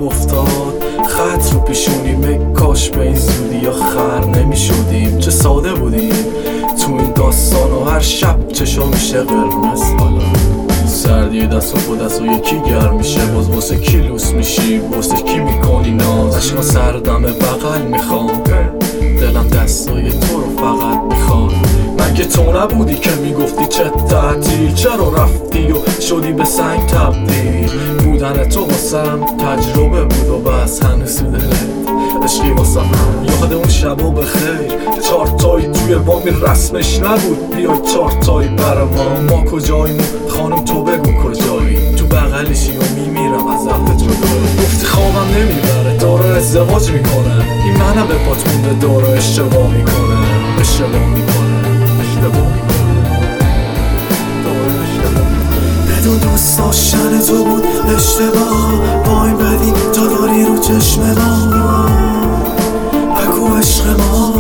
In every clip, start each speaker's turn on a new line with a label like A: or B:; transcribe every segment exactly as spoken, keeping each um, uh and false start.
A: شب افتاد خط رو پیشونیم، ای کاش به این زودی یا خر نمی شدیم. چه ساده بودیم تو این داستان و هر شب چشا میشه قرمز. حالا سردی دست و خود دست و یکی گرم میشه، باز واسه کی لوس میشی، واسه کی میکنی ناز. عشقا سردم بغل میخوام، دلم دستای تو رو فقط میخواد. مگه تو نبودی که میگفتی چه تعطیل، چرا رفتی و شدی به سنگ تبدیل؟ بودن تو واسم تجربه بود و بس هنوز تو دلت عشقی واسم. یاد اون شبا بخیر چهار تایی توی بامی رسمش نبود بیای چهار تایی برا ما. ما کجاییم خانم تو بگو کجایی؟ تو بغلشی و میمیرم از وقت جدایی. گفتی خوابم نمیبره داره ازدواج میکنه، این منم به پات مونده داره اشتباه میکنه. اشتباه میکنه اشتباه میکنه داره اشتباه میکنه.
B: بدون دوست داشتن تو بود اشتباه، با این بدی تا داری رو چشم ما. بگو عشق ما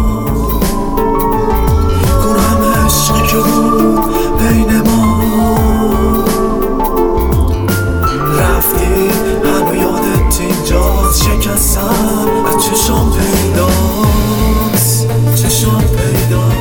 B: اون همه عشقی که بود بین ما. رفتی هنو یادت اینجاست، شکستم از چشام پیداست، چشام پیداست.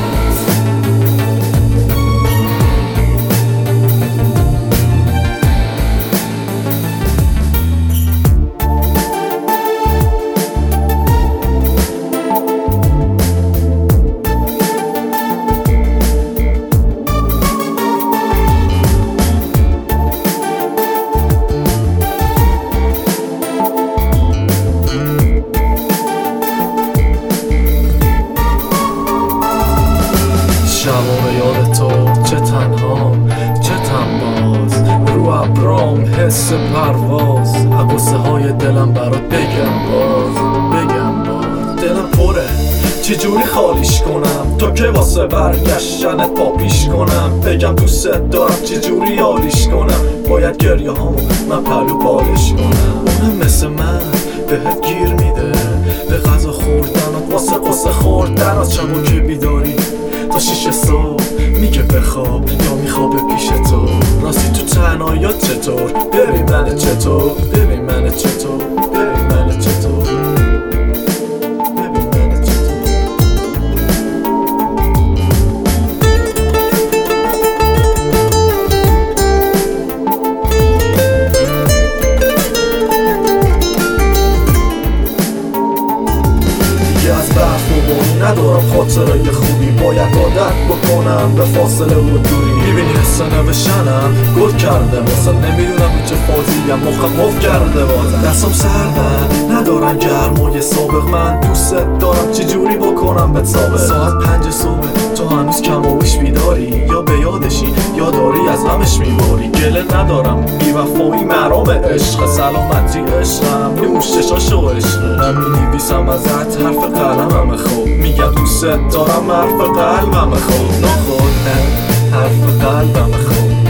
A: شبا یاد تو چه تنها چه تنباز، رو ابرام حس پرواز. عبوسه های دلم برات بگم باز بگم باز. دلم پره چجوری خالیش کنم تا که واسه برگشتنت پا پیش کنم. بگم دوست دارم چجوری یاریش کنم، باید گریه هامو من پلو بالش کنم. اونم مثل من بهت گیر میده به غذا خوردنات، واسه قصه خوردنات. شبا که بیداری تا شیش صبح میگه بخواب یا میخوابه پیش تو. راستی تو تنهاییات چطور؟ ببین من چطور؟ ببین من چطور؟ ببین من چطور؟ ببین من چطور؟ دیگه از برف و بارون ندارم خاطره خوبی، باید عادت بکنم به فاصله و دوری. میبینی حس نوشنم گل کرده واسه، نمیدونم چه فازیم مخم مف کرده واسه. دستم سردن ندارن گرمای سابق، من دوست دارم چجوری بکنم به سابق. ساعت پنج صبح تو هنوز کماوش بیداری، یا به یادشی یا داری از غمش میباری. گله ندارم بیوفایی مرام عشق، سلامتی عشقم نوش چشاشو عشقه. من مینویسم ازت حرف قلمم خوب، میگم دوست دارم حرف قلبم خوب. نخود حرف قلبم خوب.